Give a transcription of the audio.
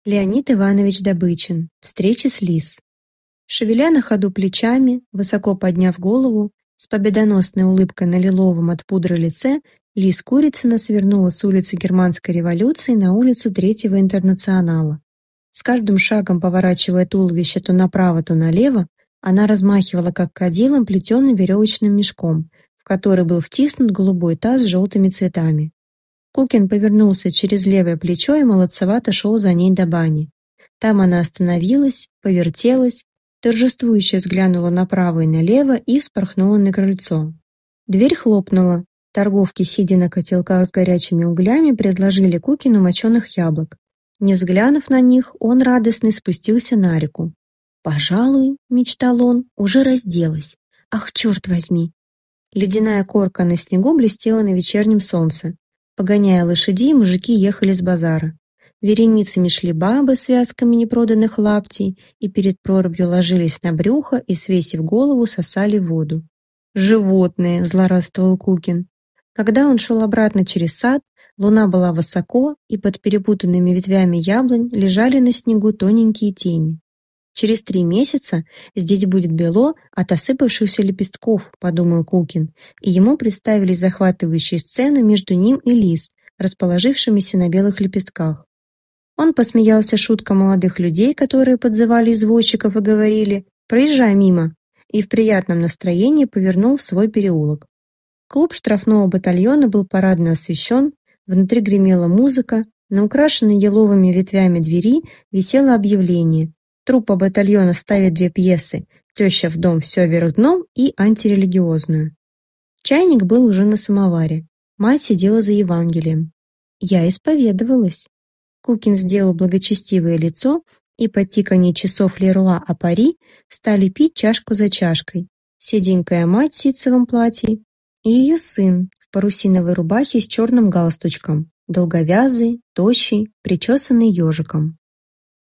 Леонид Иванович Добычин. Встреча с Лиз. Шевеля на ходу плечами, высоко подняв голову, с победоносной улыбкой на лиловом от пудры лице, Лиз Курицына свернула с улицы Германской революции на улицу Третьего Интернационала. С каждым шагом, поворачивая туловище то направо, то налево, она размахивала как кадилом плетеным веревочным мешком, в который был втиснут голубой таз с желтыми цветами. Кукин повернулся через левое плечо и молодцевато шел за ней до бани. Там она остановилась, повертелась, торжествующе взглянула направо и налево и вспорхнула на крыльцо. Дверь хлопнула. Торговки, сидя на котелках с горячими углями, предложили Кукину моченых яблок. Не взглянув на них, он радостный спустился на реку. «Пожалуй, — мечтал он, — уже разделась. Ах, черт возьми!» Ледяная корка на снегу блестела на вечернем солнце. Погоняя лошадей, мужики ехали с базара. Вереницами шли бабы с связками непроданных лаптей и перед прорубью ложились на брюхо и, свесив голову, сосали воду. «Животные!» — злорадствовал Кукин. Когда он шел обратно через сад, луна была высоко, и под перепутанными ветвями яблонь лежали на снегу тоненькие тени. «Через 3 месяца здесь будет бело от осыпавшихся лепестков», — подумал Кукин, и ему представились захватывающие сцены между ним и Лиз, расположившимися на белых лепестках. Он посмеялся шуткам молодых людей, которые подзывали извозчиков и говорили «проезжай мимо», и в приятном настроении повернул в свой переулок. Клуб штрафного батальона был парадно освещен, внутри гремела музыка, на украшенной еловыми ветвями двери висело объявление: труппа батальона ставит 2 пьесы «Теща в дом, все вверх дном» и антирелигиозную. Чайник был уже на самоваре. Мать сидела за Евангелием. «Я исповедовалась». Кукин сделал благочестивое лицо, и под тиканье часов Леруа а Пари стали пить чашку за чашкой. Седенькая мать в ситцевом платье и ее сын в парусиновой рубахе с черным галстучком, долговязый, тощий, причесанный ежиком.